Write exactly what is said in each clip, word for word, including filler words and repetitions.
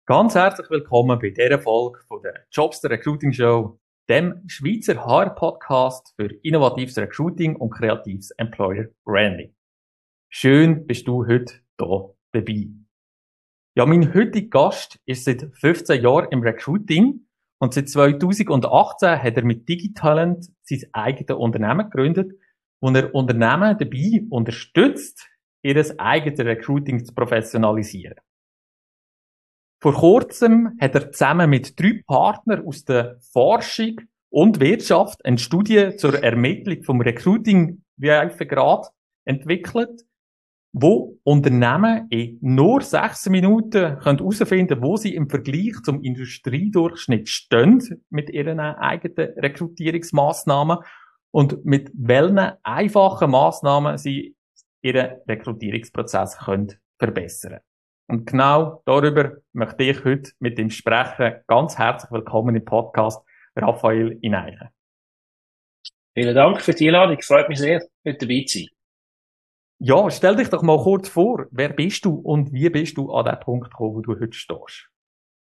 Ganz herzlich willkommen bei dieser Folge von der Jobster Recruiting Show, dem Schweizer H R-Podcast für innovatives Recruiting und kreatives Employer Branding. Schön bist du heute hier dabei. Ja, mein heutiger Gast ist seit fünfzehn Jahren im Recruiting und seit zweitausendachtzehn hat er mit Digitalent sein eigenes Unternehmen gegründet, wo er Unternehmen dabei unterstützt, ihr eigenes Recruiting zu professionalisieren. Vor kurzem hat er zusammen mit drei Partnern aus der Forschung und Wirtschaft eine Studie zur Ermittlung vom Recruiting-Reifegrad entwickelt, wo Unternehmen in nur sechs Minuten herausfinden können, wo sie im Vergleich zum Industriedurchschnitt stehen mit ihren eigenen Rekrutierungsmaßnahmen und mit welchen einfachen Maßnahmen sie ihren Rekrutierungsprozess können verbessern können. Und genau darüber möchte ich heute mit ihm sprechen. Ganz herzlich willkommen im Podcast, Raphael Ineichen. Vielen Dank für die Einladung. Freut mich sehr, heute dabei zu sein. Ja, stell dich doch mal kurz vor. Wer bist du und wie bist du an den Punkt gekommen, wo du heute stehst?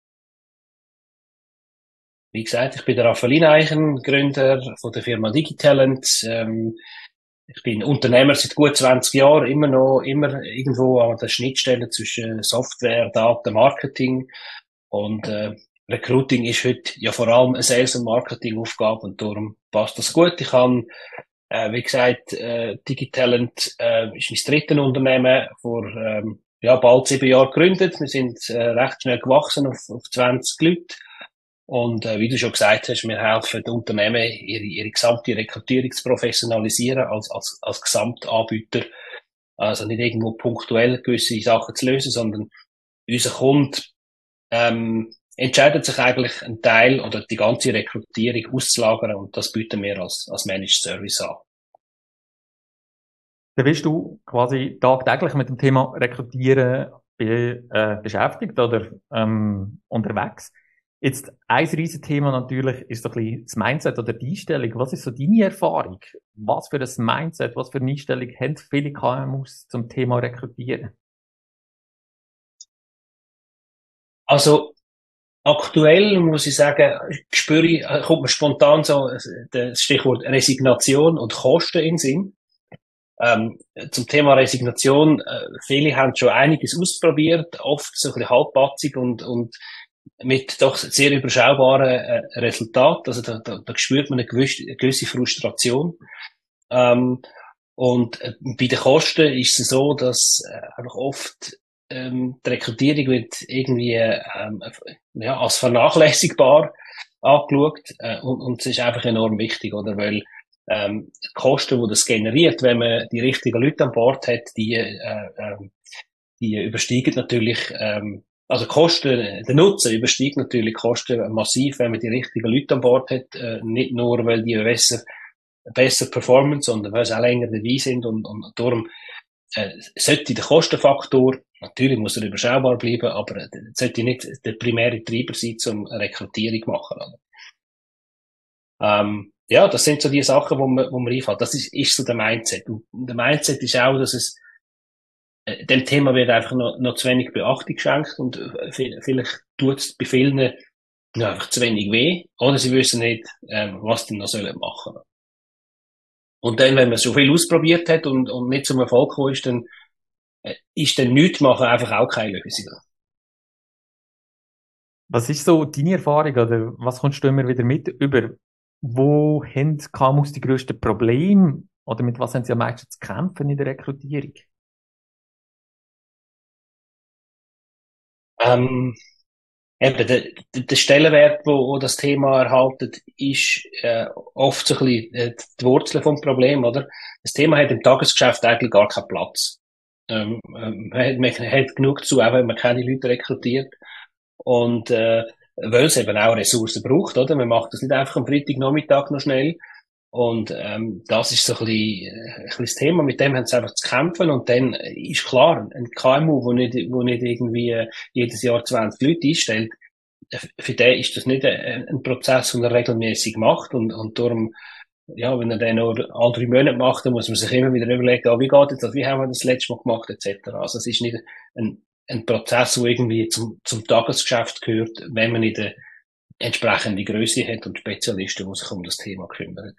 Wie gesagt, ich bin der Raphael Ineichen, Gründer von der Firma Digitalent. Ähm, Ich bin Unternehmer seit gut zwanzig Jahren, immer noch, immer irgendwo an der Schnittstelle zwischen Software, Daten, Marketing. Und äh, Recruiting ist heute ja vor allem eine Sales- und Marketing-Aufgabe und darum passt das gut. Ich habe, äh, wie gesagt, äh, Digitalent äh, ist mein drittes Unternehmen vor ähm, ja, bald sieben Jahren gegründet. Wir sind äh, recht schnell gewachsen auf, auf zwanzig Leute. Und äh, wie du schon gesagt hast, wir helfen den Unternehmen, ihre, ihre gesamte Rekrutierung zu professionalisieren als, als, als Gesamtanbieter. Also nicht irgendwo punktuell gewisse Sachen zu lösen, sondern unser Kunde ähm, entscheidet sich eigentlich, einen Teil oder die ganze Rekrutierung auszulagern und das bieten wir als, als Managed Service an. Da bist du quasi tagtäglich mit dem Thema Rekrutieren be, äh, beschäftigt oder ähm, unterwegs. Jetzt ein riesen Thema natürlich ist so ein bisschen das Mindset oder die Einstellung. Was ist so deine Erfahrung? Was für ein Mindset, was für eine Einstellung haben viele K M Us zum Thema Rekrutieren? Also aktuell muss ich sagen, spüre ich, kommt mir spontan so das Stichwort Resignation und Kosten in den Sinn. Ähm, zum Thema Resignation, äh, viele haben schon einiges ausprobiert, oft so ein bisschen halbpatzig und, und mit doch sehr überschaubaren äh, Resultaten. Also da, da, da spürt man eine gewisse, eine gewisse Frustration. Ähm, und äh, bei den Kosten ist es so, dass äh, einfach oft ähm, die Rekrutierung wird irgendwie ähm, ja, als vernachlässigbar angeschaut äh, und, und es ist einfach enorm wichtig, oder? Weil ähm, die Kosten, die das generiert, wenn man die richtigen Leute an Bord hat, die, äh, äh, die übersteigen natürlich ähm, Also Kosten, der Nutzen übersteigt natürlich Kosten massiv, wenn man die richtigen Leute an Bord hat. Äh, nicht nur, weil die besser, besser performen, sondern weil sie auch länger dabei sind. Und, und darum äh, sollte der Kostenfaktor, natürlich muss er überschaubar bleiben, aber äh, sollte nicht der primäre Treiber sein, zum Rekrutierung zu machen. Ähm, ja, das sind so die Sachen, wo man, wo man einfällt. Das ist, ist so der Mindset. Und der Mindset ist auch, dass es dem Thema wird einfach noch, noch zu wenig Beachtung geschenkt und vielleicht tut es bei vielen ja, einfach zu wenig weh oder sie wissen nicht, ähm, was die noch sollen machen. Und dann, wenn man so viel ausprobiert hat und, und nicht zum Erfolg gekommen ist, dann äh, ist dann nichts machen einfach auch keine Lösung. Was ist so deine Erfahrung oder was kommst du immer wieder mit über? Wo haben K M Us die grössten Probleme oder mit was haben sie am meisten zu kämpfen in der Rekrutierung? Ähm, eben, der, der Stellenwert, wo, wo das Thema erhaltet, ist äh, oft so ein bisschen äh, die Wurzel vom Problem, oder? Das Thema hat im Tagesgeschäft eigentlich gar keinen Platz. Ähm, ähm, man, hat, man hat genug zu, auch wenn man keine Leute rekrutiert. Und äh, weil es eben auch Ressourcen braucht, oder? Man macht das nicht einfach am Freitagnachmittag noch schnell. Und ähm, das ist so ein bisschen, äh, ein bisschen das Thema, mit dem haben sie einfach zu kämpfen. Und dann ist klar, ein K M U, wo nicht, wo nicht irgendwie äh, jedes Jahr zwanzig Leute einstellt, äh, für den ist das nicht ein, ein Prozess, den er regelmäßig macht. Und, und darum, ja, wenn er den nur alle drei Monate macht, dann muss man sich immer wieder überlegen, ah, wie geht jetzt das, wie haben wir das letzte Mal gemacht, et cetera. Also es ist nicht ein, ein Prozess, der irgendwie zum, zum Tagesgeschäft gehört, wenn man in der entsprechende Größe hat und Spezialisten, die sich um das Thema kümmern.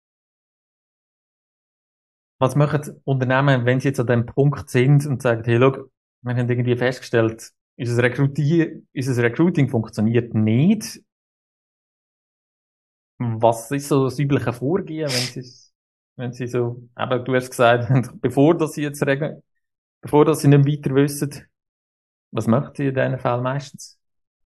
Was machen Unternehmen, wenn sie jetzt an dem Punkt sind und sagen, hey, schau, wir haben irgendwie festgestellt, unser Recruiting, unser Recruiting funktioniert nicht. Was ist so das übliche Vorgehen, wenn sie, wenn sie so, eben, du hast gesagt, bevor dass sie jetzt regeln, bevor dass sie nicht weiter wissen, was macht sie in diesen Fällen meistens?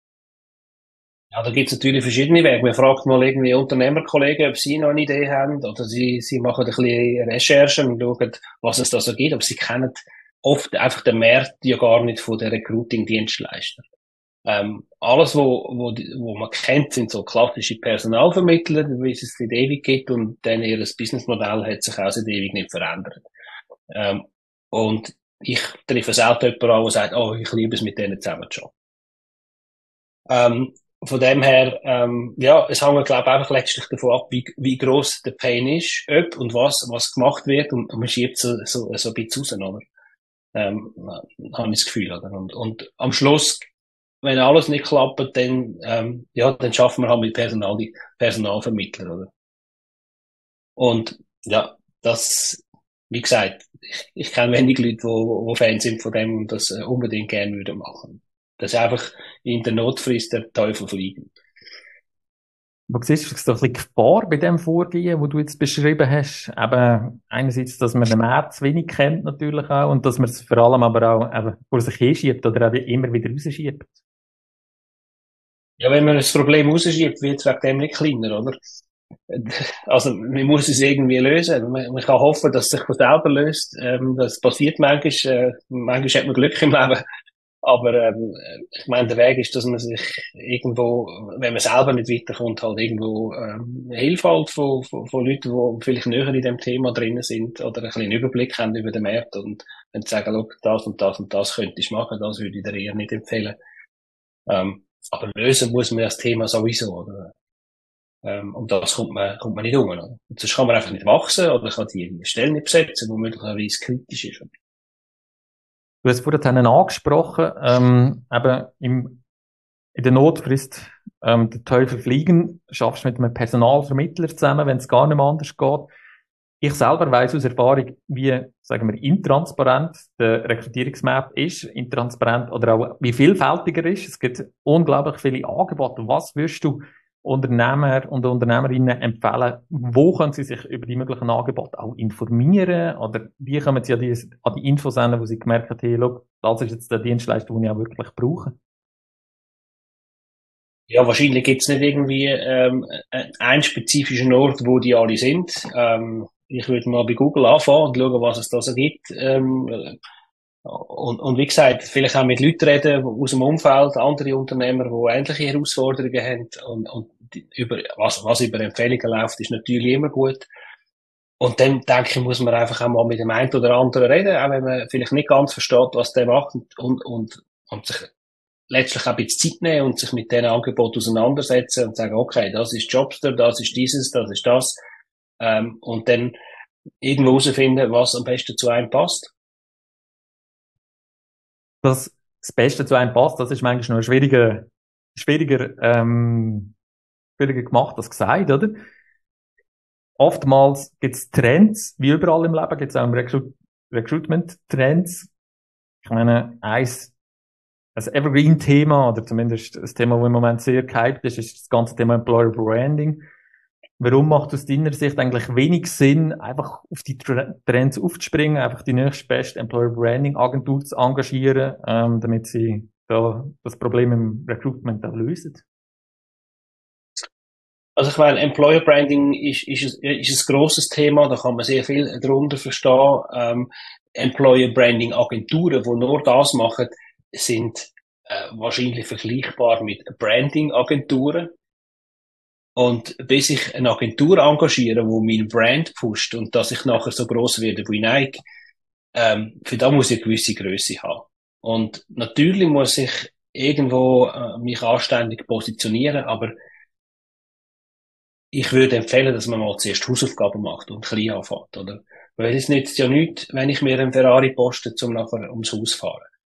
Ja, da gibt's natürlich verschiedene Wege. Man fragt mal irgendwie Unternehmerkollegen, ob sie noch eine Idee haben, oder sie, sie machen ein bisschen Recherchen und schauen, was es da so gibt. Aber sie kennen oft einfach den Markt ja gar nicht von den Recruiting-Dienstleistern. Ähm, alles, wo, wo, wo man kennt, sind so klassische Personalvermittler, wie es es seit ewig gibt, und dann ihr Businessmodell hat sich auch seit ewig nicht verändert. Ähm, und ich treffe selten jemanden an, der sagt, oh, ich liebe es, mit denen zusammen zu arbeiten. Ähm, von dem her, ähm, ja, es hängt, glaube ich, einfach letztlich davon ab, wie, wie gross der Pain ist, ob und was, was gemacht wird, und, und man schiebt so, so, so ein bisschen raus, oder? Ähm, habe ich das Gefühl, oder? Und, und am Schluss, wenn alles nicht klappt, dann, ähm, ja, dann schaffen wir halt mit Personal, die Personalvermittler, oder? Und, ja, das, wie gesagt, ich, ich kenne wenig Leute, die, die Fans sind von dem und das unbedingt gerne würden machen. Das ist einfach in der Notfrist der Teufel fliegen. Wo siehst du so ein bisschen Gefahr bei dem Vorgehen, wo du jetzt beschrieben hast? Eben, einerseits, dass man den Markt zu wenig kennt, natürlich auch, und dass man es vor allem aber auch, eben, vor sich hinschiebt oder eben immer wieder rausschiebt. Ja, wenn man das Problem rausschiebt, wird es wegen dem nicht kleiner, oder? Also, man muss es irgendwie lösen. Man, man kann hoffen, dass es sich von selber löst. Ähm, das passiert manchmal. Äh, manchmal hat man Glück im Leben. Aber ähm, ich meine, der Weg ist, dass man sich irgendwo, wenn man selber nicht weiterkommt, halt irgendwo ähm, Hilfe halt von, von, von Leuten, die vielleicht näher in dem Thema drin sind oder ein bisschen einen Überblick haben über den Markt, und wenn sie sagen, schau, das und das und das könnte ich machen, das würde ich dir eher nicht empfehlen. Ähm, aber lösen muss man das Thema sowieso, oder? Ähm, und das kommt man, kommt man nicht um, oder? Und sonst kann man einfach nicht wachsen oder kann die Stelle nicht besetzen, die möglicherweise kritisch ist. Du hast vorhin angesprochen, ähm, eben im, in der Notfrist, ähm, der Teufel fliegen, schaffst du mit einem Personalvermittler zusammen, wenn es gar nicht mehr anders geht. Ich selber weiss aus Erfahrung, wie, sagen wir, intransparent der Rekrutierungsmarkt ist, intransparent oder auch wie vielfältig er ist. Es gibt unglaublich viele Angebote. Was würdest du Unternehmer und Unternehmerinnen empfehlen? Wo können sie sich über die möglichen Angebote auch informieren? Oder wie kommen sie an die, an die Infos hin, wo sie gemerkt haben, hey, look, das ist jetzt der Dienstleister, den ich auch wirklich brauche? Ja, wahrscheinlich gibt's nicht irgendwie ähm, einen spezifischen Ort, wo die alle sind. Ähm, ich würde mal bei Google anfangen und schauen, was es da so gibt. Ähm, und, und wie gesagt, vielleicht auch mit Leuten reden aus dem Umfeld, andere Unternehmer, die ähnliche Herausforderungen haben. Und, und die, über, was, was über Empfehlungen läuft, ist natürlich immer gut. Und dann, denke ich, muss man einfach auch mal mit dem einen oder anderen reden, auch wenn man vielleicht nicht ganz versteht, was der macht, und, und, und, und sich letztlich auch ein bisschen Zeit nehmen und sich mit diesen Angeboten auseinandersetzen und sagen, okay, das ist Jobster, das ist dieses, das ist das. Ähm, und dann irgendwo herausfinden, was am besten zu einem passt. Das, das Beste zu einem passt, das ist manchmal noch schwieriger, schwieriger, ähm, schwieriger gemacht als gesagt, oder? Oftmals gibt es Trends, wie überall im Leben gibt es auch im Recruit Recruitment-Trends. Ich meine, eins, ein Evergreen-Thema, oder zumindest das Thema, das im Moment sehr gehypt ist, ist das ganze Thema Employer Branding. Warum macht aus deiner Sicht eigentlich wenig Sinn, einfach auf die Trends aufzuspringen, einfach die nächstbeste Employer Branding Agentur zu engagieren, ähm, damit sie da das Problem im Recruitment auch lösen? Also ich meine, Employer Branding ist, ist, ist ein grosses Thema, da kann man sehr viel darunter verstehen. Ähm, Employer Branding Agenturen, die nur das machen, sind äh, wahrscheinlich vergleichbar mit Branding Agenturen. Und bis ich eine Agentur engagiere, wo mein Brand pusht und dass ich nachher so gross werde wie Nike, ähm, für da muss ich eine gewisse Grösse haben. Und natürlich muss ich irgendwo äh, mich anständig positionieren, aber ich würde empfehlen, dass man mal zuerst Hausaufgaben macht und klein anfängt, oder? Weil es nützt ja nichts, wenn ich mir einen Ferrari poste, um nachher ums Haus zu fahren.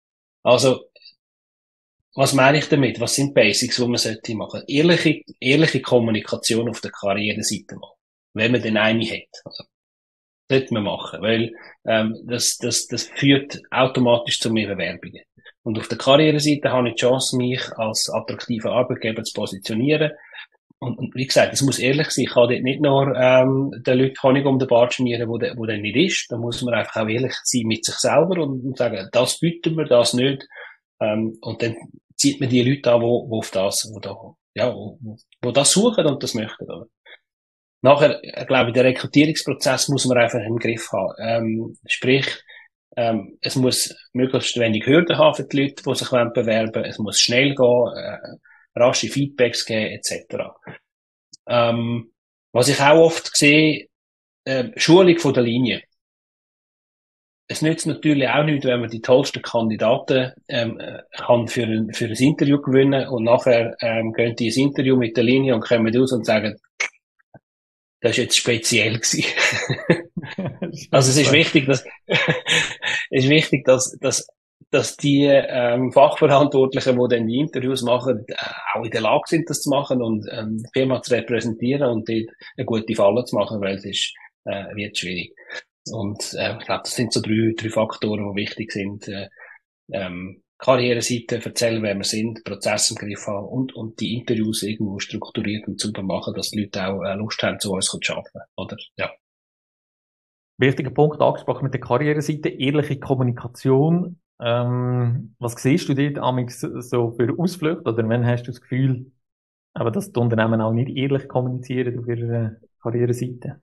Also, was meine ich damit? Was sind Basics, die man sollte machen? Ehrliche, ehrliche Kommunikation auf der Karriereseite machen. Wenn man denn eine hat. Also, sollte man machen. Weil, ähm, das, das, das führt automatisch zu mehr Bewerbungen. Und auf der Karriereseite habe ich die Chance, mich als attraktiver Arbeitgeber zu positionieren. Und, und wie gesagt, es muss ehrlich sein. Ich kann dort nicht nur ähm, den Leuten Honig um den Bart schmieren, wo der, wo der nicht ist. Da muss man einfach auch ehrlich sein mit sich selber und, und sagen, das bieten wir, das nicht. Ähm, und dann zieht man die Leute an, wo, wo auf das, wo da, ja, wo, wo das suchen und das möchten. Oder? Nachher, äh, glaube ich, der Rekrutierungsprozess muss man einfach im Griff haben. Ähm, sprich, ähm, es muss möglichst wenig Hürden haben für die Leute, die sich bewerben wollen. Es muss schnell gehen, äh, rasche Feedbacks geben, et cetera. Ähm, was ich auch oft sehe, äh, Schulung von der Linie. Es nützt natürlich auch nicht, wenn man die tollsten Kandidaten ähm, kann für ein, für ein Interview gewinnen und nachher ähm, gehen die ins Interview mit der Linie und kommen raus und sagen, das ist jetzt speziell gewesen. Also es ist wichtig, dass es ist wichtig, dass, dass, dass die ähm, Fachverantwortlichen, die dann die Interviews machen, äh, auch in der Lage sind, das zu machen und ähm, die Firma zu repräsentieren und dort eine gute Falle zu machen, weil es ist, äh, wird schwierig. Und äh, ich glaube, das sind so drei, drei Faktoren, die wichtig sind. Äh, ähm, Karriereseite, erzählen, wer wir sind, Prozess im Griff haben und, und die Interviews irgendwo strukturiert und sauber machen, dass die Leute auch äh, Lust haben, zu uns zu arbeiten. Oder? Ja. Wichtiger Punkt angesprochen mit der Karriereseite, ehrliche Kommunikation. Ähm, was siehst du dort amix so für Ausflüchte oder wenn hast du das Gefühl, aber dass die Unternehmen auch nicht ehrlich kommunizieren auf ihrer Karriereseite?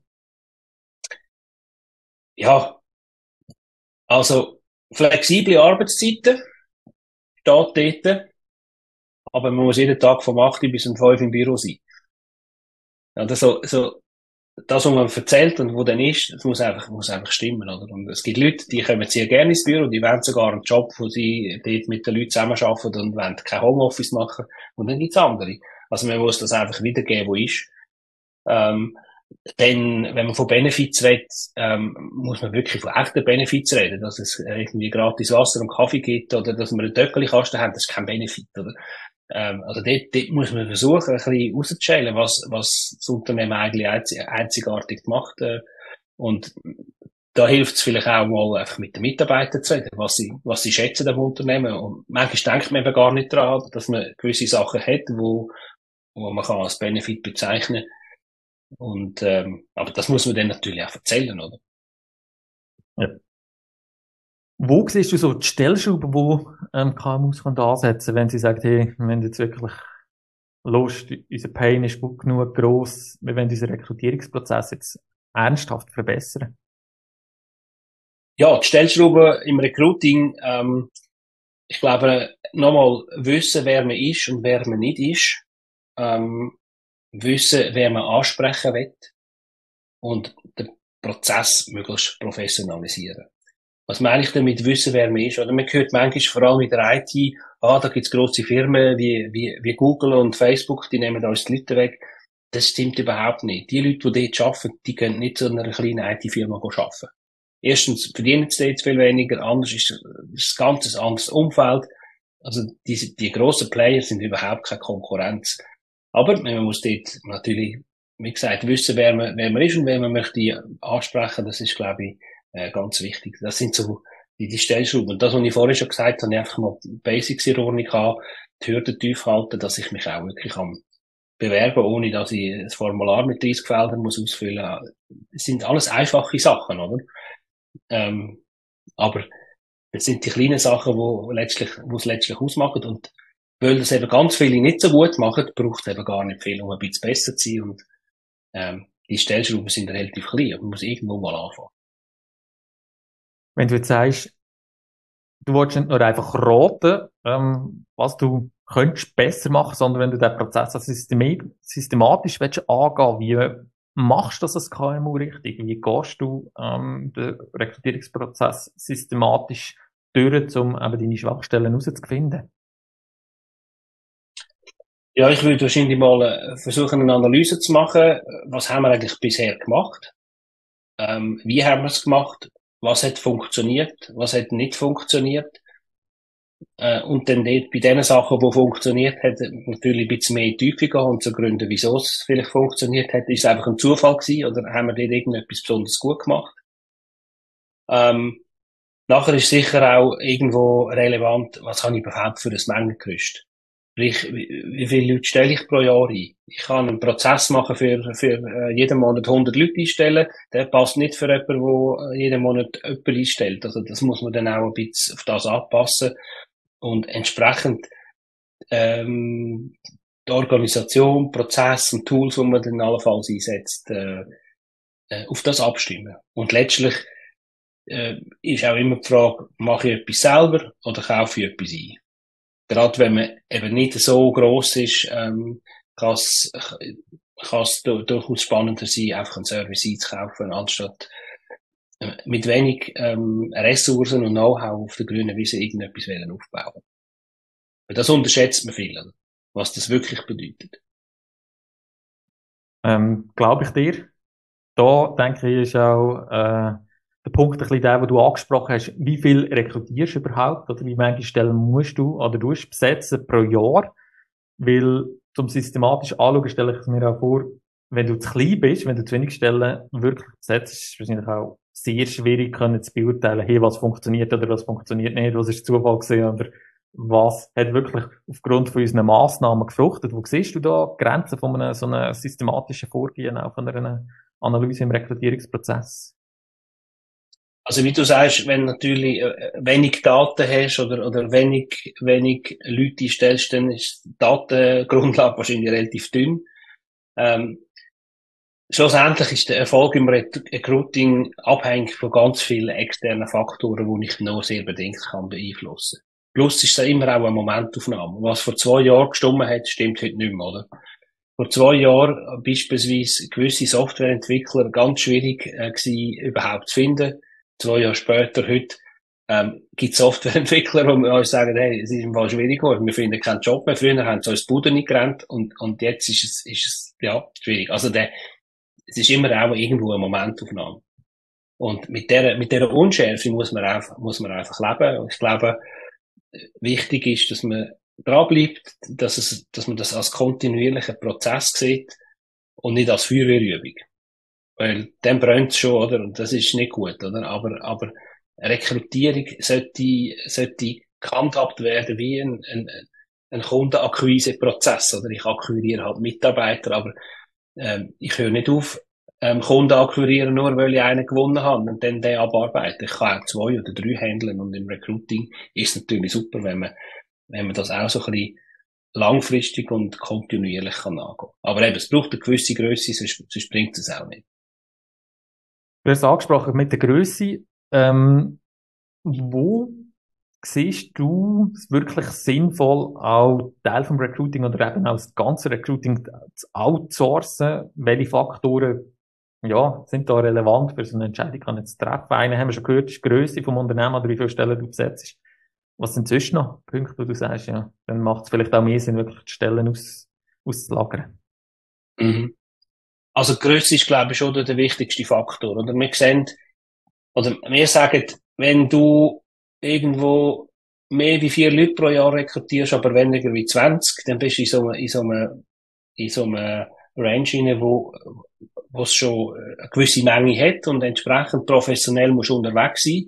Ja, also flexible Arbeitszeiten steht dort, aber man muss jeden Tag vom acht bis um fünf im Büro sein. Ja, das, so, so, das, was man erzählt und wo dann ist, das muss einfach, muss einfach stimmen, oder? Und es gibt Leute, die kommen sehr gerne ins Büro, die wollen sogar einen Job, wo sie dort mit den Leuten zusammenarbeiten und wollen kein Homeoffice machen. Und dann gibt's andere. Also man muss das einfach wiedergeben, wo ist. Ähm, Dann, wenn man von Benefits redet, ähm, muss man wirklich von echten Benefits reden, dass es irgendwie gratis Wasser und Kaffee gibt oder dass wir einen Töckelkasten haben, das ist kein Benefit, oder? Ähm, also dort, dort muss man versuchen, ein bisschen rauszustellen, was, was das Unternehmen eigentlich einzigartig macht. Äh, und da hilft es vielleicht auch mal einfach mit den Mitarbeitern zu reden, was sie, was sie schätzen am Unternehmen. Und manchmal denkt man eben gar nicht daran, dass man gewisse Sachen hat, wo, wo man kann als Benefit bezeichnen kann. Und, ähm, aber das muss man dann natürlich auch erzählen, oder? Ja. Wo siehst du so die Stellschrauben, wo ähm, K M Us ansetzen können, wenn sie sagen, hey, wir haben jetzt wirklich Lust, unser Pain ist gut genug gross, wir wollen unseren Rekrutierungsprozess jetzt ernsthaft verbessern? Ja, die Stellschrauben im Recruiting, ähm, ich glaube, nochmal wissen, wer man ist und wer man nicht ist. Ähm, wissen, wer man ansprechen will und den Prozess möglichst professionalisieren. Was meine ich damit, wissen, wer man ist? Oder man hört manchmal vor allem in der I T, ah, da gibt's grosse Firmen wie, wie, wie Google und Facebook, die nehmen uns die Leute weg. Das stimmt überhaupt nicht. Die Leute, die dort arbeiten, die können nicht zu einer kleinen I T-Firma arbeiten. Erstens verdienen sie jetzt viel weniger, anders ist es ein ganz anderes Umfeld. Also diese, die grossen Player sind überhaupt keine Konkurrenz. Aber man muss dort natürlich, wie gesagt, wissen, wer man, wer man ist und wer man möchte ansprechen. Das ist, glaube ich, äh, ganz wichtig. Das sind so die, die Stellschrauben. Und das, was ich vorhin schon gesagt habe, einfach mal die Basics in Ordnung haben, die Hürden tief halten, dass ich mich auch wirklich kann bewerben, ohne dass ich ein Formular mit dreißig Feldern muss ausfüllen muss. Das sind alles einfache Sachen, oder? Ähm, aber das sind die kleinen Sachen, wo letztlich, wo es letztlich ausmachen. Und weil das eben ganz viele nicht so gut machen, braucht es eben gar nicht viel, um ein bisschen besser zu sein. Und ähm, die Stellschrauben sind relativ klein, aber man muss irgendwo mal anfangen. Wenn du jetzt sagst, du willst nicht nur einfach raten, ähm, was du könntest besser machen, sondern wenn du den Prozess systematisch willst angehen, wie machst du das als K M U richtig? Wie gehst du ähm, den Rekrutierungsprozess systematisch durch, um eben deine Schwachstellen herauszufinden? Ja, ich würde wahrscheinlich mal äh, versuchen, eine Analyse zu machen. Was haben wir eigentlich bisher gemacht? Ähm, wie haben wir es gemacht? Was hat funktioniert? Was hat nicht funktioniert? Äh, und dann dort bei den Sachen, die funktioniert hat, natürlich ein bisschen mehr in die Tiefe gehen und zu gründen, wieso es vielleicht funktioniert hat. Ist es einfach ein Zufall gewesen oder haben wir dort irgendetwas besonders gut gemacht? Ähm, nachher ist sicher auch irgendwo relevant, was habe ich überhaupt für ein Mengengerüst? Sprich, wie, wie viele Leute stelle ich pro Jahr ein? Ich kann einen Prozess machen für, für äh, jeden Monat hundert Leute einstellen. Der passt nicht für jemanden, der äh, jeden Monat jemanden einstellt. Also das muss man dann auch ein bisschen auf das anpassen. Und entsprechend ähm, die Organisation, Prozess und Tools, die man dann allenfalls einsetzt, äh, äh, auf das abstimmen. Und letztlich äh, ist auch immer die Frage, mache ich etwas selber oder kaufe ich etwas ein? Gerade wenn man eben nicht so gross ist, ähm, kann es kann es durchaus spannender sein, einfach einen Service einzukaufen, anstatt äh, mit wenig ähm, Ressourcen und Know-how auf der grünen Wiese irgendetwas aufbauen. Das unterschätzt man viel, was das wirklich bedeutet. Ähm, glaube ich dir. Da denke ich, ist auch äh, der Punkt ein bisschen der, den du angesprochen hast. Wie viel rekrutierst du überhaupt? Oder wie viele Stellen musst du oder du besetzen pro Jahr? Weil zum systematisch anschauen, stelle ich es mir auch vor, wenn du zu klein bist, wenn du zu wenig Stellen wirklich besetzt, ist es wahrscheinlich auch sehr schwierig können zu beurteilen, hey, was funktioniert oder was funktioniert nicht, was ist Zufall gewesen oder was hat wirklich aufgrund von unseren Massnahmen gefruchtet. Wo siehst du da die Grenzen von einem so einem systematischen Vorgehen, auch von einer Analyse im Rekrutierungsprozess? Also wie du sagst, wenn natürlich äh, wenig Daten hast oder, oder wenig, wenig Leute stellst, dann ist die Datengrundlage wahrscheinlich relativ dünn. Ähm, schlussendlich ist der Erfolg im Recruiting abhängig von ganz vielen externen Faktoren, die ich nur sehr bedingt kann beeinflussen. Plus ist es immer auch eine Momentaufnahme. Was vor zwei Jahren gestimmt hat, stimmt heute nicht mehr, oder? Vor zwei Jahren beispielsweise gewisse Softwareentwickler ganz schwierig äh, gewesen, überhaupt zu finden. Zwei Jahre später, heute, ähm, gibt es Softwareentwickler, die uns sagen, hey, es ist im Fall schwierig geworden, wir finden keinen Job mehr. Früher haben sie uns die Bude nicht gerannt und, und jetzt ist es, ist es, ja, schwierig. Also der, es ist immer auch irgendwo eine Momentaufnahme. Und mit der, mit der Unschärfe muss man einfach, muss man einfach leben. Und ich glaube, wichtig ist, dass man dranbleibt, dass es, dass man das als kontinuierlichen Prozess sieht und nicht als Feuerwehrübung. Weil dann brennt es schon, oder? Und das ist nicht gut, oder? Aber, aber Rekrutierung sollte, sollte gehandhabt werden wie ein, ein, ein Kundenakquise-Prozess, oder? Ich akquiriere halt Mitarbeiter, aber, ähm, ich höre nicht auf, ähm, Kunden akquirieren, nur weil ich einen gewonnen habe und dann den abarbeiten. Ich kann auch zwei oder drei handeln und im Recruiting ist es natürlich super, wenn man, wenn man das auch so ein bisschen langfristig und kontinuierlich kann angehen. Aber eben, es braucht eine gewisse Grösse, sonst, sonst bringt es auch nicht. Du hast angesprochen mit der Grösse. Ähm, wo siehst du es wirklich sinnvoll, auch Teil vom Recruiting oder eben auch das ganze Recruiting zu outsourcen? Welche Faktoren, ja, sind da relevant für so eine Entscheidung kann zu treffen? Einen haben wir schon gehört, ist die Grösse vom Unternehmen oder wie viele Stellen du besetzt. Was sind sonst noch Punkte, wo du sagst, ja, dann macht es vielleicht auch mehr Sinn, wirklich die Stellen aus, auszulagern? Mhm. Also, Grösse ist, glaube ich, schon der wichtigste Faktor, oder? Wir sehen, oder wir sagen, wenn du irgendwo mehr wie vier Leute pro Jahr rekrutierst, aber weniger wie zwanzig, dann bist du in so einem, in so einem, in so einem Range rein, wo, wo es schon eine gewisse Menge hat und entsprechend professionell musst du unterwegs sein.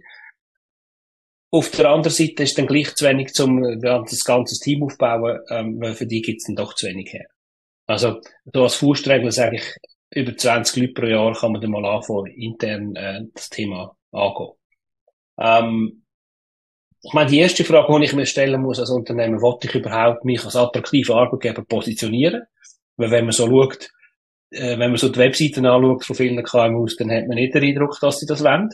Auf der anderen Seite ist dann gleich zu wenig, um das ganze Team aufzubauen, ähm, weil für die gibt es dann doch zu wenig her. Also, so als Faustregel sage ich, über zwanzig Leute pro Jahr kann man dann mal anfangen, intern äh, das Thema angehen. Ähm, ich meine, die erste Frage, die ich mir stellen muss als Unternehmen, wollte ich überhaupt mich als attraktiver Arbeitgeber positionieren? Weil wenn man so schaut, äh, wenn man so die Webseiten anschaut von vielen K M Us, dann hat man nicht den Eindruck, dass sie das wollen.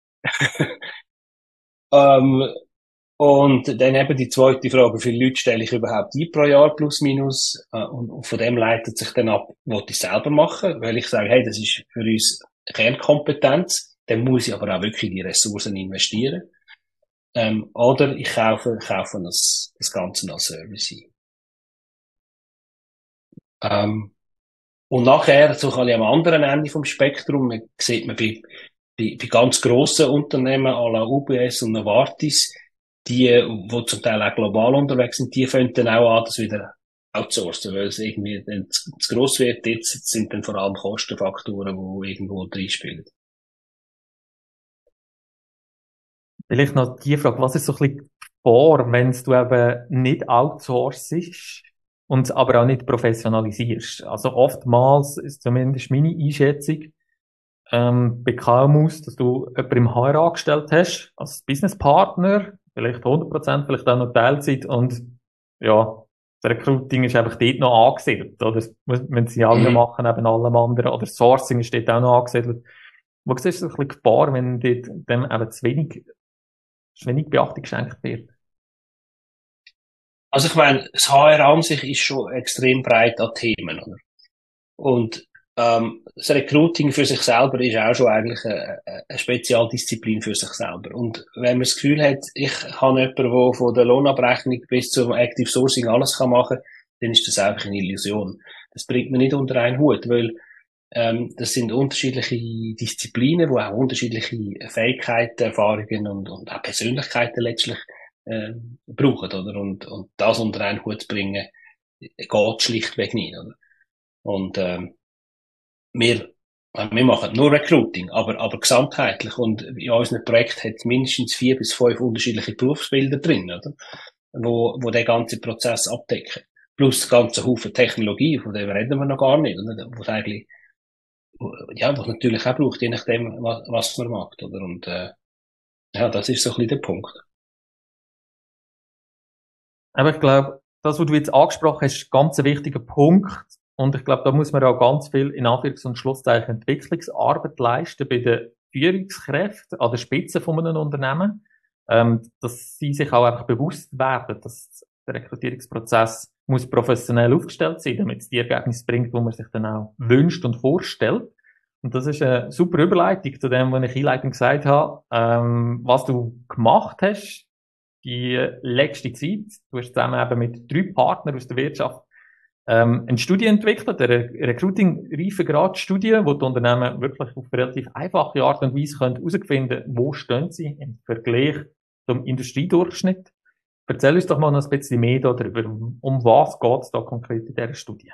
ähm, und dann eben die zweite Frage, wie viele Leute stelle ich überhaupt ein pro Jahr plus minus? Äh, und, und von dem leitet sich dann ab, was ich selber machen, weil ich sage, hey, das ist für uns Kernkompetenz, dann muss ich aber auch wirklich die Ressourcen investieren. Ähm, oder ich kaufe, kaufe das, das Ganze als Service ein. Ähm, und nachher, so kann ich am anderen Ende vom Spektrum, man sieht man bei, bei, bei ganz grossen Unternehmen, à la U B S und Novartis, die, die zum Teil auch global unterwegs sind, die fangen dann auch an, das wieder outsourcen, weil es irgendwie dann zu, zu gross wird. Jetzt sind dann vor allem Kostenfaktoren, die irgendwo reinspielen. Vielleicht noch die Frage, was ist so ein bisschen vor, wenn du eben nicht outsourcest und aber auch nicht professionalisierst? Also oftmals ist zumindest meine Einschätzung, ähm, bei K M Us, dass du jemanden im H R angestellt hast, als Businesspartner, vielleicht hundert Prozent, vielleicht auch noch Teilzeit und ja, das Recruiting ist einfach dort noch angesiedelt, oder? Das müssen sie alle Mhm. machen, neben allem anderen, oder das Sourcing ist dort auch noch angesiedelt. Wo siehst du so ein bisschen Gefahr, wenn dort dem eben zu wenig, zu wenig Beachtung geschenkt wird? Also ich meine, das H R an sich ist schon extrem breit an Themen, oder? Und ähm, das Recruiting für sich selber ist auch schon eigentlich eine, eine Spezialdisziplin für sich selber. Und wenn man das Gefühl hat, ich habe jemanden, der von der Lohnabrechnung bis zum Active Sourcing alles kann machen, dann ist das einfach eine Illusion. Das bringt man nicht unter einen Hut, weil ähm, das sind unterschiedliche Disziplinen, die auch unterschiedliche Fähigkeiten, Erfahrungen und, und auch Persönlichkeiten letztlich äh, brauchen, oder? Und, und das unter einen Hut zu bringen, geht schlichtweg nicht, oder? Und ähm, wir, wir machen nur Recruiting, aber, aber gesamtheitlich. Und in unserem Projekt hat es mindestens vier bis fünf unterschiedliche Berufsbilder drin, oder? Wo, wo den ganzen Prozess abdecken. Plus das ganze Haufen Technologie, von dem reden wir noch gar nicht, oder? Wo eigentlich, ja, was natürlich auch braucht, je nachdem, was, was man macht, oder? Und, äh, ja, das ist so ein bisschen der Punkt. Aber ich glaube, das, was du jetzt angesprochen hast, ist ein ganz wichtiger Punkt. Und ich glaube, da muss man auch ganz viel in Anführungs- und Schlusszeichen Entwicklungsarbeit leisten bei den Führungskräften an der Spitze von einem Unternehmen, ähm, dass sie sich auch einfach bewusst werden, dass der Rekrutierungsprozess muss professionell aufgestellt sein, damit es die Ergebnisse bringt, wo man sich dann auch wünscht und vorstellt. Und das ist eine super Überleitung zu dem, was ich einleitend gesagt habe, ähm, was du gemacht hast die letzte Zeit. Du hast zusammen eben mit drei Partnern aus der Wirtschaft ähm, eine Studie entwickelt, eine Recruiting-Reifegrad-Studie, wo die Unternehmen wirklich auf relativ einfache Art und Weise herausfinden können, wo stehen sie im Vergleich zum Industriedurchschnitt. Erzähl uns doch mal noch ein bisschen mehr darüber. Um was geht es da konkret in dieser Studie?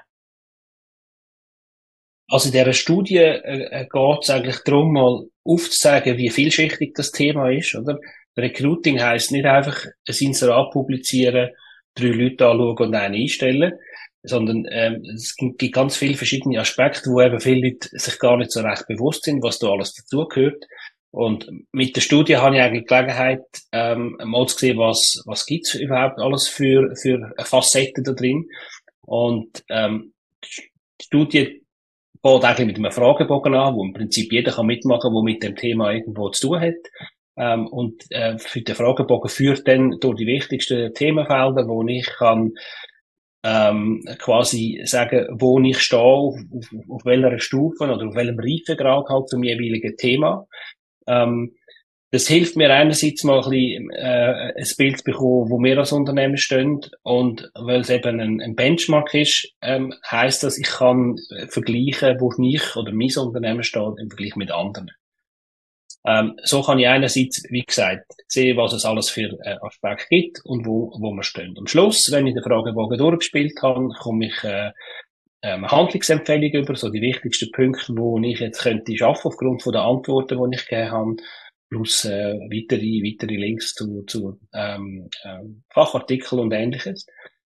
Also in dieser Studie äh, geht es eigentlich darum, mal aufzuzeigen, wie vielschichtig das Thema ist, oder? Recruiting heisst nicht einfach ein Inserat publizieren, drei Leute anschauen und einen einstellen, sondern ähm, es gibt ganz viele verschiedene Aspekte, wo eben viele Leute sich gar nicht so recht bewusst sind, was da alles dazugehört. Und mit der Studie habe ich eigentlich die Gelegenheit, ähm, mal zu sehen, was, was gibt's überhaupt alles für, für Facetten da drin. Und ähm, die Studie geht eigentlich mit einem Fragebogen an, wo im Prinzip jeder kann mitmachen, der mit dem Thema irgendwo zu tun hat. Ähm, und äh, für den Fragebogen führt dann durch die wichtigsten Themenfelder, wo ich kann ähm, quasi sagen, wo ich stehe, auf, auf, auf welcher Stufe oder auf welchem Reifegrad halt zum jeweiligen Thema. Ähm, das hilft mir einerseits mal ein bisschen, äh, ein Bild zu bekommen, wo wir als Unternehmen stehen. Und weil es eben ein, ein Benchmark ist, ähm, heisst das, ich kann vergleichen, wo mich oder mein Unternehmen steht im Vergleich mit anderen. Ähm, so kann ich einerseits, wie gesagt, sehen, was es alles für äh, Aspekte gibt und wo, wo wir stehen. Am Schluss, wenn ich den Fragebogen durchgespielt habe, komme ich äh, eine Handlungsempfehlung über, so die wichtigsten Punkte, wo ich jetzt könnte schaffen aufgrund von der Antworten, die ich gegeben habe, plus äh, weitere, weitere Links zu, zu ähm, ähm, Fachartikeln und Ähnliches.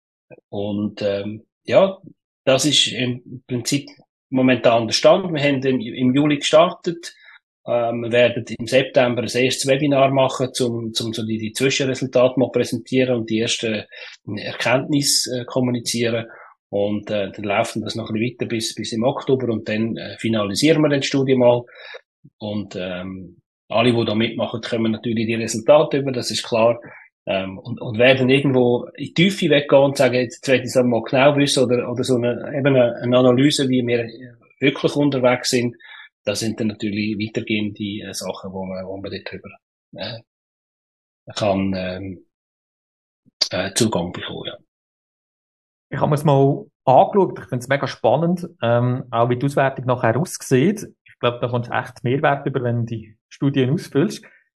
Und ähm, ja, das ist im Prinzip momentan der Stand. Wir haben im, im Juli gestartet. Ähm, wir werden im September ein erstes Webinar machen, um, um so die, die Zwischenresultate mal präsentieren und die ersten Erkenntnisse äh, kommunizieren. Und äh, dann läuft das noch ein bisschen weiter bis, bis im Oktober und dann äh, finalisieren wir den Studie mal. Und ähm, alle, die da mitmachen, kommen natürlich die Resultate über, das ist klar. Ähm, und, und werden irgendwo in die Tiefe weggehen und sagen, jetzt will ich es mal genau wissen oder, oder so eine, eben eine, eine Analyse, wie wir wirklich unterwegs sind. Das sind dann natürlich weitergehende äh, Sachen, wo man, wo man dort drüber äh, kann ähm, äh, Zugang bekommen. Ja. Ich habe mir es mal angeschaut, ich finde es mega spannend, ähm, auch wie die Auswertung nachher aussieht. Ich glaube, da kommst du echt Mehrwert über, wenn du die Studien ausfüllst.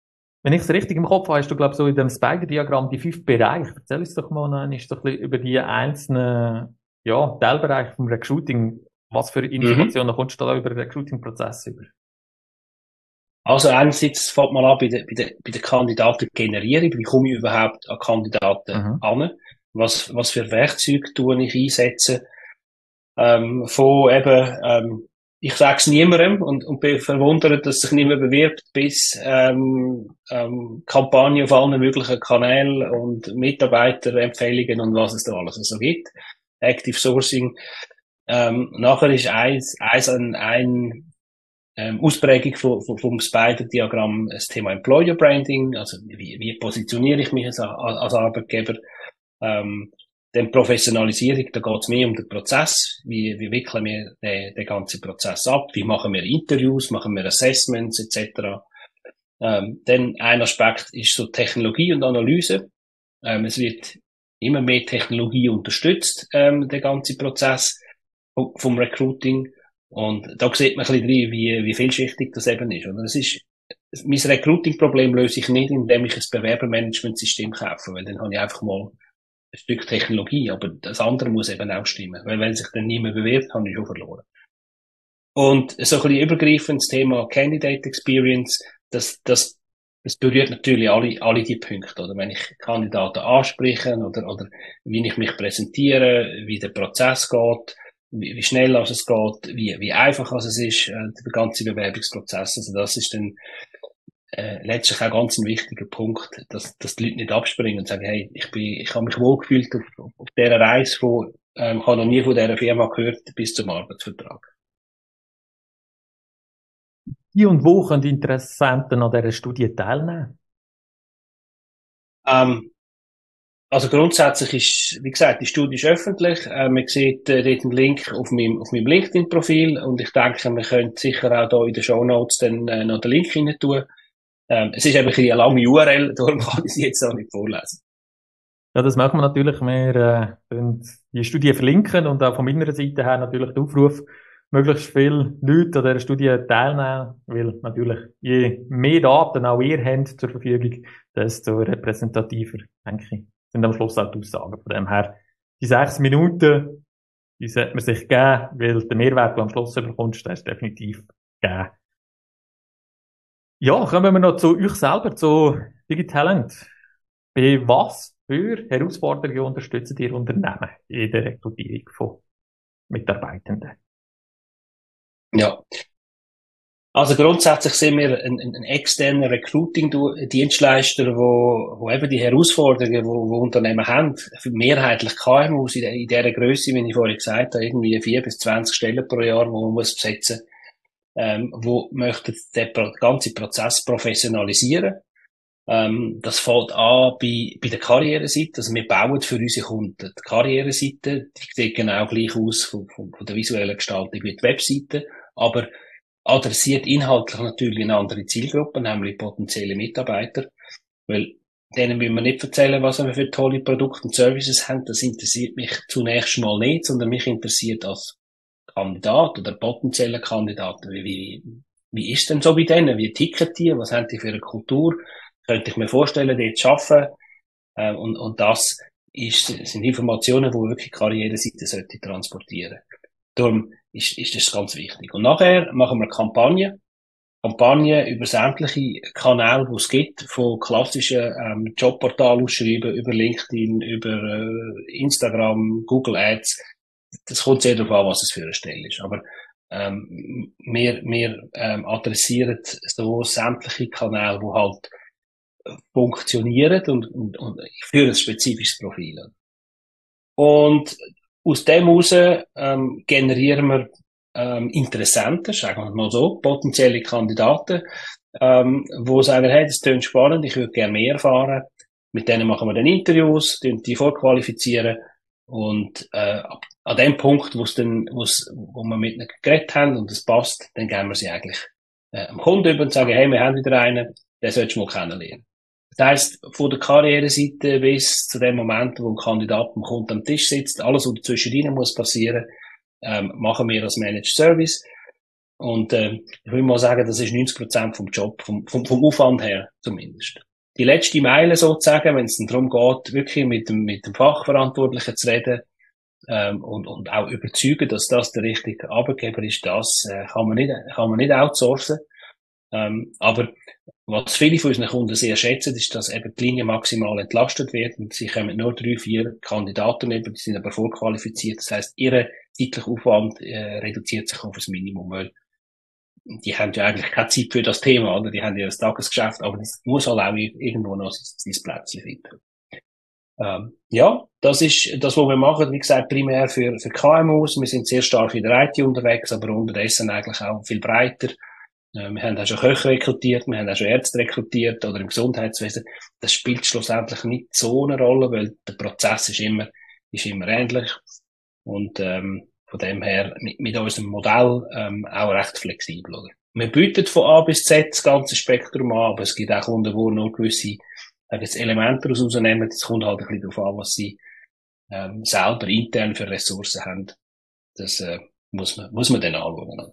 Wenn ich es richtig im Kopf habe, hast du, glaube ich, so in dem Spider-Diagramm die fünf Bereiche. Erzähl uns doch mal noch ist doch ein bisschen über die einzelnen, ja, Teilbereiche vom Recruiting. Was für Mhm. Informationen kommst du da über den Recruiting-Prozess über? Also einerseits fängt man an bei der, bei der, bei der Kandidatengenerierung. Wie komme ich überhaupt an Kandidaten Mhm. an? Was, was für Werkzeuge tue ich einsetzen? Ähm, von eben, ähm, ich sage es niemandem und, und bin verwundert, dass sich niemand bewirbt, bis ähm, ähm, Kampagnen auf allen möglichen Kanälen und Mitarbeiterempfehlungen und was es da alles so gibt. Active Sourcing. Ähm, nachher ist eins, eins ein, ein ähm, Ausprägung von, von, vom Spider-Diagramm das Thema Employer Branding, also wie, wie positioniere ich mich als, als Arbeitgeber. Ähm, dann Professionalisierung, da geht es mehr um den Prozess. Wie, wie wickeln wir den, den ganzen Prozess ab? Wie machen wir Interviews, machen wir Assessments et cetera. Ähm, dann ein Aspekt ist so Technologie und Analyse. Ähm, es wird immer mehr Technologie unterstützt, ähm, der ganze Prozess vom, vom Recruiting. Und da sieht man ein bisschen drin, wie, wie vielschichtig das eben ist. Oder? Es ist mein Recruiting-Problem löse ich nicht, indem ich ein Bewerbermanagementsystem kaufe, weil dann habe ich einfach mal ein Stück Technologie, aber das andere muss eben auch stimmen. Weil wenn sich dann niemand bewirbt, habe ich schon verloren. Und so ein bisschen übergreifend das Thema Candidate Experience, das, das, das berührt natürlich alle, alle die Punkte, oder? Wenn ich Kandidaten anspreche, oder, oder wie ich mich präsentiere, wie der Prozess geht, wie, wie schnell es geht, wie, wie einfach es ist, äh, der ganze Bewerbungsprozess. Also das ist dann, äh, letztlich auch ganz ein wichtiger Punkt, dass, dass die Leute nicht abspringen und sagen, hey, ich bin, ich habe mich wohlgefühlt auf, auf, auf dieser Reise von, ähm, ich habe noch nie von dieser Firma gehört, bis zum Arbeitsvertrag. Wie und wo können die Interessenten an dieser Studie teilnehmen? Ähm, also grundsätzlich ist, wie gesagt, die Studie ist öffentlich. Äh, man sieht äh, dort einen Link auf meinem, auf meinem LinkedIn-Profil und ich denke, man könnte sicher auch da in den Shownotes dann äh, noch den Link rein tun. Ähm, es ist eben ein bisschen eine lange U R L, darum kann ich sie jetzt auch nicht vorlesen. Ja, das machen wir natürlich. Wir äh, tun die Studie verlinken und auch von meiner Seite her natürlich den Aufruf, möglichst viele Leute an dieser Studie teilnehmen, weil natürlich je mehr Daten auch ihr habt zur Verfügung, desto repräsentativer, denke ich, sind am Schluss auch die Aussagen. Von dem her, die sechs Minuten, die sollte man sich geben, weil der Mehrwert, den du am Schluss bekommst, der ist definitiv gegeben. Ja, kommen wir noch zu euch selber, zu Digitalent. Bei was für Herausforderungen unterstützen ihr Unternehmen in der Rekrutierung von Mitarbeitenden? Ja. Also grundsätzlich sind wir ein, ein, ein externer Recruiting-Dienstleister, wo, wo eben die Herausforderungen, wo, wo Unternehmen haben, mehrheitlich K M Us in, der, in dieser Größe, wie ich vorhin gesagt habe, irgendwie vier bis zwanzig Stellen pro Jahr, wo man muss besetzen, ähm, wo möchten den ganzen Prozess professionalisieren. Ähm, das fällt an bei, bei der Karriereseite. Also wir bauen für unsere Kunden die Karriereseite. Die sieht genau gleich aus von, von, von der visuellen Gestaltung wie die Webseite. Aber adressiert inhaltlich natürlich eine andere Zielgruppe, nämlich potenzielle Mitarbeiter. Weil denen müssen wir nicht erzählen, was wir für tolle Produkte und Services haben. Das interessiert mich zunächst mal nicht, sondern mich interessiert als Kandidat oder potenzieller Kandidat, wie, wie, wie ist denn so bei denen? Wie ticken die? Was haben die für eine Kultur? Könnte ich mir vorstellen, dort zu arbeiten. Äh, und, und das ist, sind Informationen, die wirklich die Karriereseite sollte transportieren. Darum ist, ist das ganz wichtig. Und nachher machen wir Kampagnen. Kampagnen über sämtliche Kanäle, die es gibt, von klassischen ähm, Jobportalen ausschreiben, über LinkedIn, über äh, Instagram, Google Ads. Das kommt sehr darauf an, was es für eine Stelle ist. Aber ähm, wir, wir ähm, adressieren so sämtliche Kanäle, die halt funktionieren und, und, und für ein spezifisches Profil. Und aus dem heraus ähm, generieren wir ähm, Interessenten, sagen wir mal so, potenzielle Kandidaten, ähm, wo sagen, hey, das klingt spannend, ich würde gerne mehr erfahren. Mit denen machen wir dann Interviews, die vorqualifizieren und äh, an dem Punkt, wo es dann, wo's, wo wir mit ihnen geredet haben und es passt, dann geben wir sie eigentlich äh, am Kunden über und sagen, hey, wir haben wieder einen, den solltest du mal kennenlernen. Das heisst, von der Karriereseite bis zu dem Moment, wo ein Kandidat am Kunden am Tisch sitzt, alles, was dazwischen rein muss passieren, ähm, machen wir als Managed Service. Und äh, ich will mal sagen, das ist neunzig Prozent vom Job, vom, vom, vom Aufwand her zumindest. Die letzte Meile sozusagen, wenn es dann darum geht, wirklich mit dem, mit dem Fachverantwortlichen zu reden ähm, und, und auch überzeugen, dass das der richtige Arbeitgeber ist, das äh, kann man nicht, kann man nicht outsourcen. Ähm, aber was viele von unseren Kunden sehr schätzen, ist, dass eben die Linie maximal entlastet wird und sie kommen nur drei, vier Kandidaten über, die sind aber vorqualifiziert. Das heisst, ihr zeitlicher Aufwand äh, reduziert sich auf das Minimum, weil die haben ja eigentlich keine Zeit für das Thema, oder? Die haben ja das Tagesgeschäft, aber das muss halt auch irgendwo noch sein, sein Plätzchen finden. Ähm, ja, das ist das, was wir machen, wie gesagt, primär für, für K M Us. Wir sind sehr stark in der I T unterwegs, aber unterdessen eigentlich auch viel breiter. Äh, wir haben auch schon Köche rekrutiert, wir haben auch schon Ärzte rekrutiert oder im Gesundheitswesen. Das spielt schlussendlich nicht so eine Rolle, weil der Prozess ist immer, ist immer ähnlich. Und, ähm, von dem her, mit, mit unserem Modell, ähm, auch recht flexibel, oder? Wir bieten von A bis Z das ganze Spektrum an, aber es gibt auch Kunden, die nur gewisse, äh, jetzt Elemente daraus rausnehmen. Es kommt halt ein bisschen darauf an, was sie, ähm, selber intern für Ressourcen haben. Das, äh, muss man, muss man dann anschauen.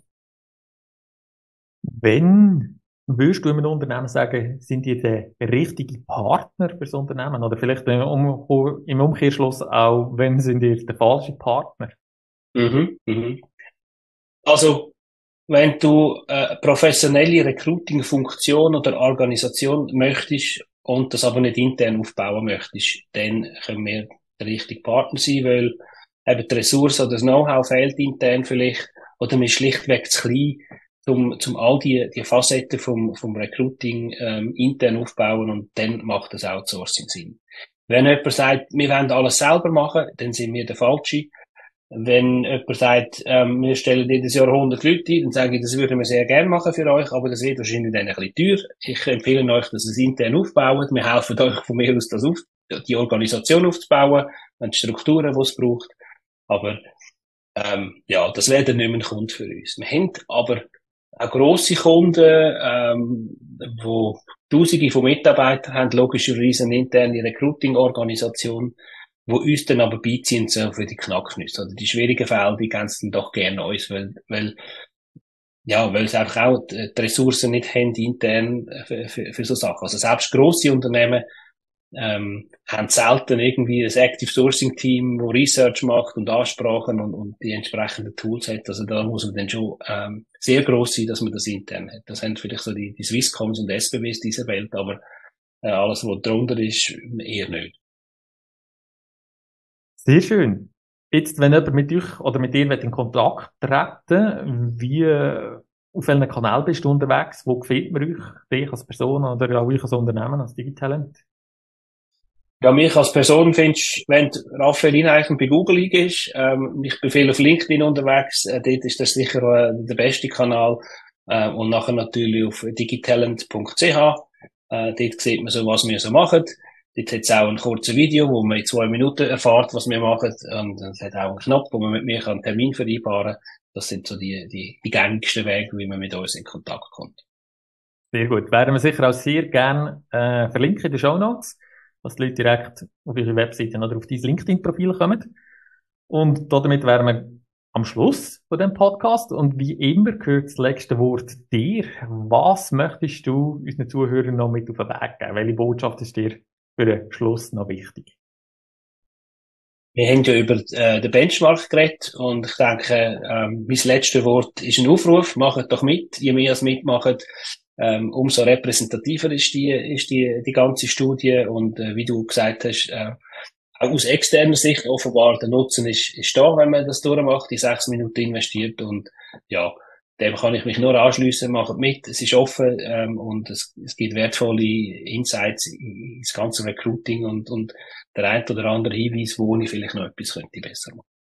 Wenn würdest du einem Unternehmen sagen, sind die der richtige Partner für das Unternehmen? Oder vielleicht im, um, im Umkehrschluss auch, wenn sind die der falsche Partner? Mhm, mhm. Also, wenn du äh, professionelle Recruiting-Funktion oder Organisation möchtest und das aber nicht intern aufbauen möchtest, dann können wir der richtige Partner sein, weil eben die Ressource oder das Know-how fehlt intern vielleicht oder man ist schlichtweg zu klein, um, um all die, die Facetten vom, vom Recruiting ähm, intern aufbauen und dann macht das Outsourcing Sinn. Wenn jemand sagt, wir wollen alles selber machen, dann sind wir der Falsche. Wenn jemand sagt, ähm, wir stellen jedes Jahr hundert Leute ein, dann sage ich, das würden wir sehr gerne machen für euch, aber das wird wahrscheinlich dann ein bisschen teuer. Ich empfehle euch, dass ihr es intern aufbaut. Wir helfen euch von mir aus, das auf, die Organisation aufzubauen, die Strukturen, die es braucht. Aber ähm, ja, das wäre dann nicht mehr ein Kunde für uns. Wir haben aber auch grosse Kunden, ähm, wo Tausende von Mitarbeitern haben, logischerweise eine interne Recruiting-Organisation, wo uns dann aber beiziehen so für die Knacknüsse. Oder die schwierigen Fälle, die geben es dann doch gerne uns, weil, weil, ja, weil sie einfach auch die Ressourcen nicht haben intern für, für, für so Sachen. Also selbst grosse Unternehmen, ähm, haben selten irgendwie ein Active Sourcing Team, wo Research macht und Ansprachen und, und die entsprechenden Tools hat. Also da muss man dann schon, ähm, sehr gross sein, dass man das intern hat. Das haben vielleicht so die, die Swisscoms und S B Ws dieser Welt, aber äh, alles, was drunter ist, eher nicht. Sehr schön. Jetzt, wenn jemand mit euch oder mit dir in Kontakt treten, wie, auf welchen Kanal bist du unterwegs? Wo gefällt mir euch, dich als Person oder auch euch als Unternehmen, als Digitalent? Ja, mich als Person findest, wenn Raphael Ineichen bei Google eingibst, ähm, ich bin viel auf LinkedIn unterwegs, äh, dort ist das sicher äh, der beste Kanal, äh, und nachher natürlich auf digitalent punkt c h, äh, dort sieht man so, was wir so machen. Dort hat es auch ein kurzes Video, wo man in zwei Minuten erfährt, was wir machen. Und es hat auch einen Knopf, wo man mit mir einen Termin vereinbaren kann. Das sind so die, die, die gängigsten Wege, wie man mit uns in Kontakt kommt. Sehr gut. Werden wir sicher auch sehr gerne äh, verlinken in den Shownotes, dass die Leute direkt auf ihre Webseite oder auf dein LinkedIn-Profil kommen. Und damit wären wir am Schluss von dem Podcast. Und wie immer gehört das letzte Wort dir. Was möchtest du unseren Zuhörern noch mit auf den Weg geben? Welche Botschaft ist dir für den Schluss noch wichtig? Wir haben ja über äh, den Benchmark geredet und ich denke, ähm, mein letztes Wort ist ein Aufruf. Macht doch mit. Je mehr es mitmacht, ähm, umso repräsentativer ist die, ist die, die ganze Studie. Und äh, wie du gesagt hast, äh, auch aus externer Sicht offenbar der Nutzen ist, ist da, wenn man das durchmacht, die sechs Minuten investiert. Und ja, dem kann ich mich nur anschliessen. Macht mit. Es ist offen ähm, und es, es gibt wertvolle Insights ins ganze Recruiting und, und der ein oder andere Hinweis, wo ich vielleicht noch etwas könnte besser machen.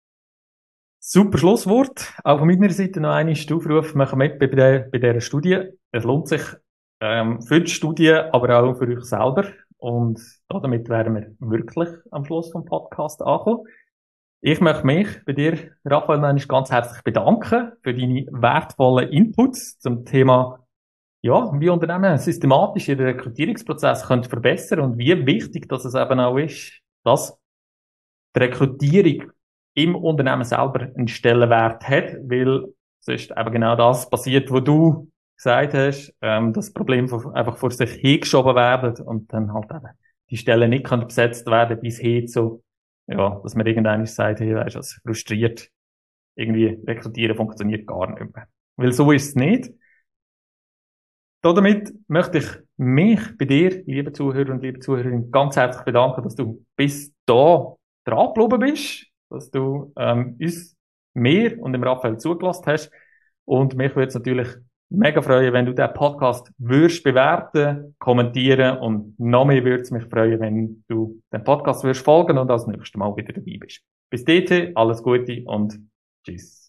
Super Schlusswort. Auch von meiner Seite noch einen Aufruf. Machen mit bei, der, bei dieser Studie. Es lohnt sich ähm, für die Studie, aber auch für euch selber. Und damit wären wir wirklich am Schluss vom Podcast angekommen. Ich möchte mich bei dir, Raphael, ganz herzlich bedanken für deine wertvollen Inputs zum Thema, ja, wie Unternehmen systematisch ihren Rekrutierungsprozess können verbessern und wie wichtig dass es eben auch ist, dass die Rekrutierung im Unternehmen selber einen Stellenwert hat, weil sonst eben genau das passiert, was du gesagt hast, ähm, das Problem einfach vor sich hingeschoben werden und dann halt eben die Stellen nicht können besetzt werden bis hin zu, ja, dass man irgendwann sagt, hey, weißt du, das frustriert, irgendwie rekrutieren funktioniert gar nicht mehr. Weil so ist es nicht. Damit möchte ich mich bei dir, liebe Zuhörer und liebe Zuhörerinnen, ganz herzlich bedanken, dass du bis da dran geblieben bist, dass du ähm, uns, mir und dem Raphael zugelassen hast. Und mich würde es natürlich mega freuen, wenn du den Podcast würdest bewerten, kommentieren und noch mehr würde es mich freuen, wenn du den Podcast würdest folgen und das nächste Mal wieder dabei bist. Bis dahin, alles Gute und tschüss.